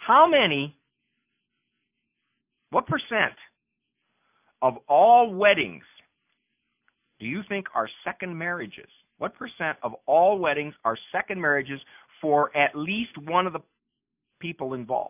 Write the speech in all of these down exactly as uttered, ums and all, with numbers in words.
How many, what percent of all weddings do you think are second marriages? What percent of all weddings are second marriages for at least one of the people involved?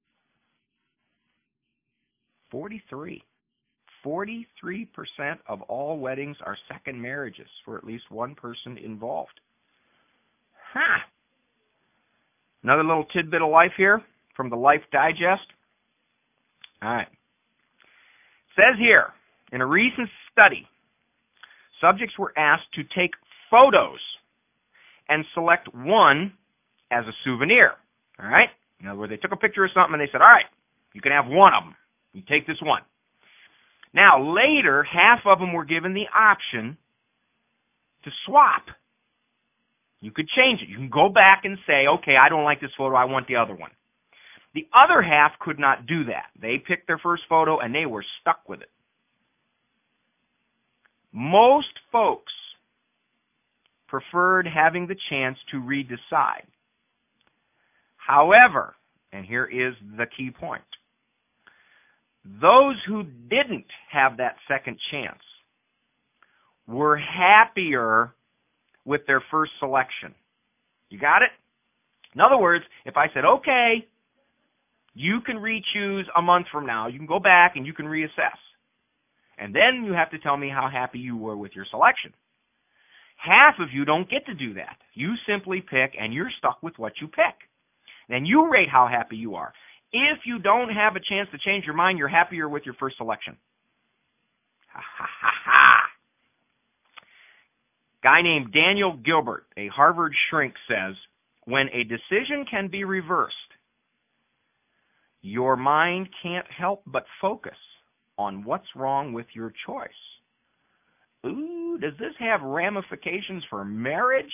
forty-three. forty-three percent of all weddings are second marriages for at least one person involved. Ha! Another little tidbit of life here from the Life Digest. All right. It says here, in a recent study, subjects were asked to take photos and select one as a souvenir. All right? In other words, they took a picture of something and they said, all right, you can have one of them. You take this one. Now, later, half of them were given the option to swap. You could change it. You can go back and say, okay, I don't like this photo. I want the other one. The other half could not do that. They picked their first photo and they were stuck with it. Most folks preferred having the chance to redecide. However, and here is the key point, those who didn't have that second chance were happier with their first selection. You got it? In other words, if I said, okay, you can re-choose a month from now, you can go back and you can reassess. And then you have to tell me how happy you were with your selection. Half of you don't get to do that. You simply pick and you're stuck with what you pick. Then you rate how happy you are. If you don't have a chance to change your mind, you're happier with your first selection. Ha ha ha ha. Guy named Daniel Gilbert, a Harvard shrink, says, when a decision can be reversed, your mind can't help but focus on what's wrong with your choice. Ooh, does this have ramifications for marriage?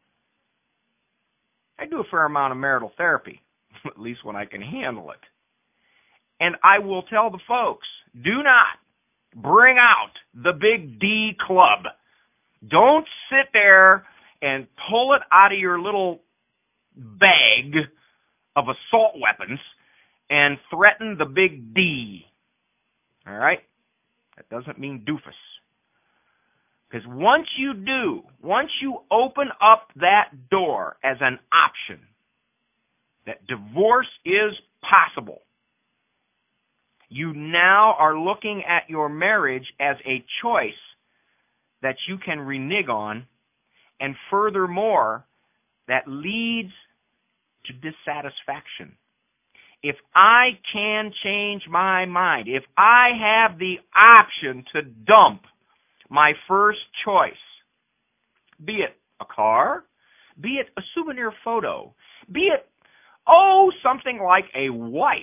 I do a fair amount of marital therapy, at least when I can handle it. And I will tell the folks, do not bring out the big D club. Don't sit there and pull it out of your little bag of assault weapons and threaten the big D. All right? That doesn't mean doofus. Because once you do, once you open up that door as an option, that divorce is possible, you now are looking at your marriage as a choice that you can renege on, and furthermore, that leads to dissatisfaction. If I can change my mind, if I have the option to dump my first choice, be it a car, be it a souvenir photo, be it, oh, something like a wife,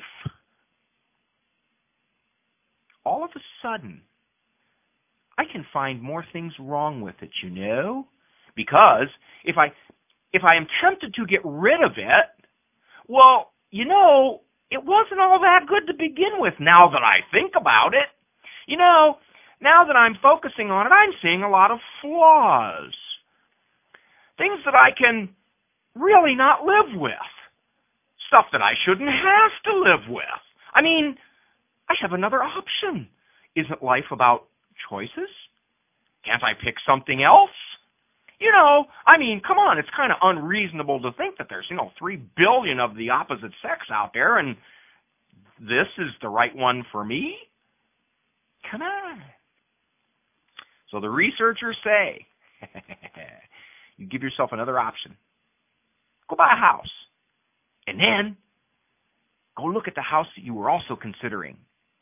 all of a sudden, I can find more things wrong with it, you know? Because if I if I am tempted to get rid of it, well, you know, it wasn't all that good to begin with now that I think about it. You know, now that I'm focusing on it, I'm seeing a lot of flaws. Things that I can really not live with. Stuff that I shouldn't have to live with. I mean, I have another option. Isn't life about choices? Can't I pick something else? You know, I mean, come on, it's kind of unreasonable to think that there's, you know, three billion of the opposite sex out there and this is the right one for me? Come on. So the researchers say, you give yourself another option. Go buy a house. And then go look at the house that you were also considering.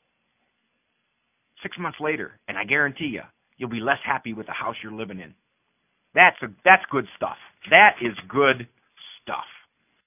Six months later, and I guarantee you, you'll be less happy with the house you're living in. That's a, that's good stuff. That is good stuff.